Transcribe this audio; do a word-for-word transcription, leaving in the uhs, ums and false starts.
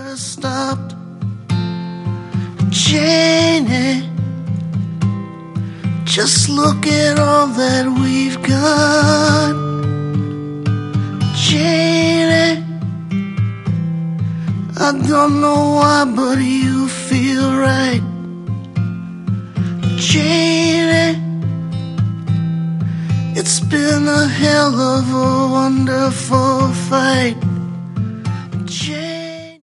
never stopped. Janie, just look at all that we've got. Janie, I don't know why, but you feel right. Janie, it's been a hell of a wonderful fight.